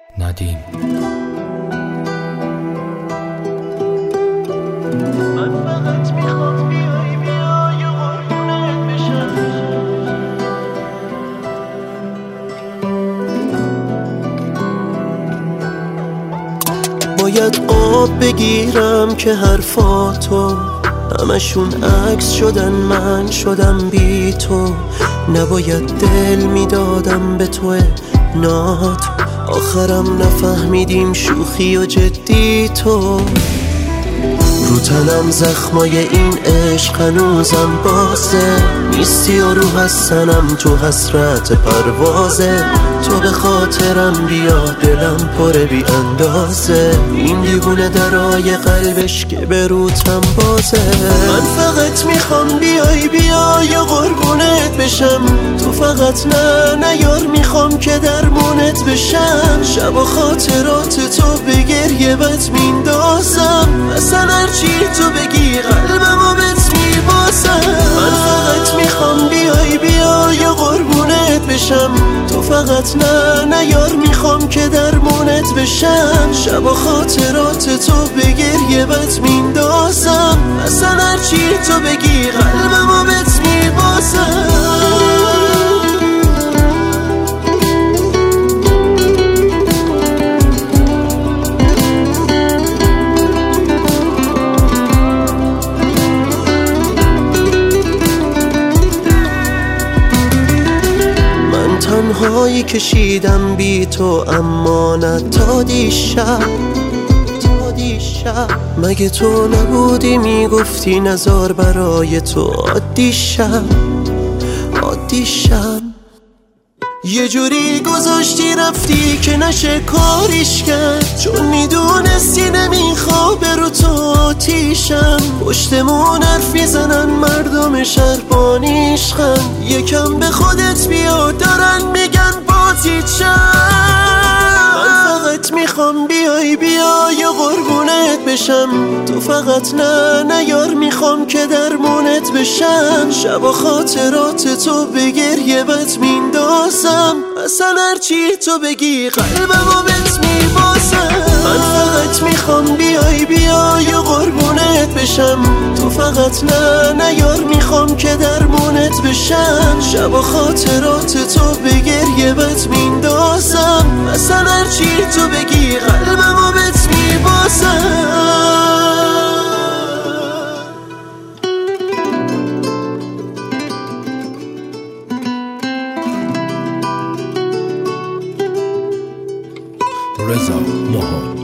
ندیم. من فقط میخوام بیای و قربونت بشم. باید آب بگیرم که حرفاتو همشون عکس شدن، من شدم بی تو. نباید دل میدادم به تو نات، آخرم نفهمیدیم شوخی و جدی تو. رو تنم زخمای این عشق هنوزم بازه، نیستی و رو هستنم تو حسرت پروازه. تو به خاطرم بیا دلم پره بی اندازه، این دیوونه درای قلبش که به روتم بازه. من فقط میخوام بیای و قربونت بشم، تو فقط نه یار میخوام که درمونت بشم. شب و خاطرات تو به گریه بت میندازم، اصلا هرچی تو بگی قلبمو بهت میبازم. من فقط میخوام بیای و قربونت بشم، تو فقط نه یار میخوام که درمونت بشم. شب و خاطرات تو به گریه بت میندازم، اصلا هرچی تو بگی قلبمو بهت میبازم. تنهایی کشیدم بی تو اما نه تا دیشب. مگه تو نبودی میگفتی نزار برای تو عادی شم. یه جوری گذاشتی رفتی که نشه کاریش کرد، چون میدونستی نمیخوابه رو تو آتیشم. پشتمون حرف میزنن مردم شهر بانیشخن، یکم به خودت بیا دارن میگن بازیچم. من فقط میخوام بیای و قربونت بشم، تو فقط نه یار میخوام که درمونت بشم. شب و خاطرات تو به گریه بت میندازم، اصلا هرچی تو بگی قلبمو بهت میبازم. من فقط میخوام بیای و قربونت بشم، تو فقط نه یار میخوام که درمونت بشم. شب و خاطرات تو به گریه بت میندازم، اصلا هرچی تو بگی قلبمو بهت میبازم. رضا ماهان.